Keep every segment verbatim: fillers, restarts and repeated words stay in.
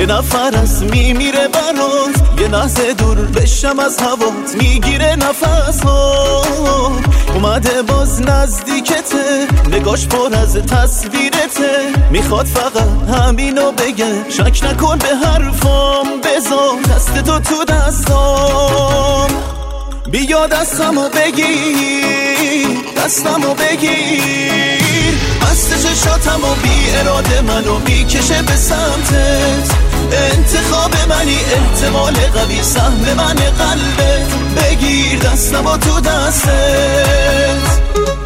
نفر از میمیره برات، یه لحظه دور بشم از هوات میگیره نفس ها. اومده باز نزدیکته، نگاش پر از تصویرته، میخواد فقط همینو بگه، شک نکن به حرفام، بذار دست تو تو دستام. بیا دستمو بگیر، دستمو بگیر، مست چشاتمو بی اراده منو میکشه به سمتت. انتخاب منی، احتمال قوی سهم من قلبت. بگیر دستمو تو دستت.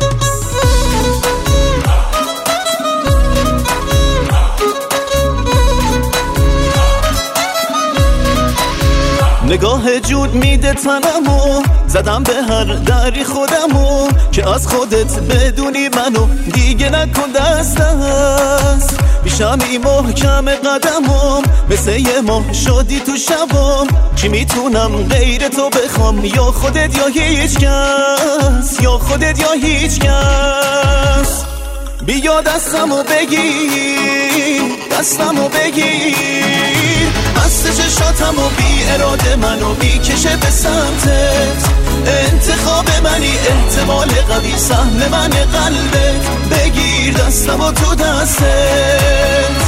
نگاه جود میده تنمو، زدم به هر دری خودمو، که از خودت بدونی منو دیگه نکن دست دست. بیشمی محکم قدمم، مثل یه ماه شدی تو شبام. چی میتونم غیر تو بخوام، یا خودت یا هیچ کس، یا خودت یا هیچ کس. بیا دستمو بگیر، دستمو بگیر، مست چشاتمو بی اراده منو میکشه به سمتت. انتخاب منی، احتمال قوی سهم من قلبت. بگیر دستمو تو دستت.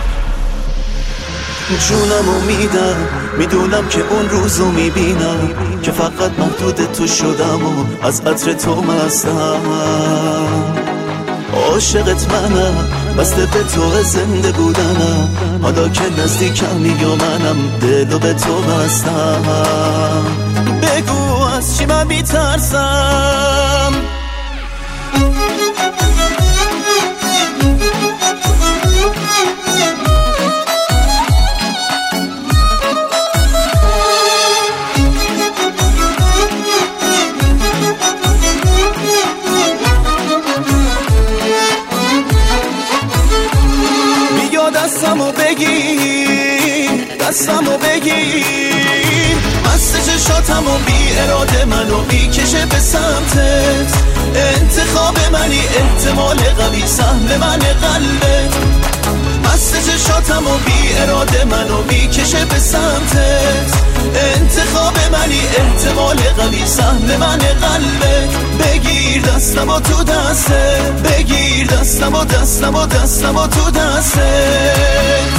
جونمو میدم، میدونم که اون روزو میبینم که فقط محدود تو شدم و از عطر تو مستم. عاشقت منم، بسته به تو زنده بودنم، حالا که نزدیکمی یا منم دلو به تو بستم. بگو از چی من میترسم. دستمو بگیر، دستمو بگیر، مست چشاتمو بی اراده منو میکشه به سمتت. انتخاب منی، احتمال قوی سهم من قلبت. مست چشاتمو بی اراده منو میکشه به سمتت. انتخاب منی، احتمال قوی سهم من قلبت. بگیر دستمو تو دستت. بگیر دستمو دستمو دستمو تو دستت.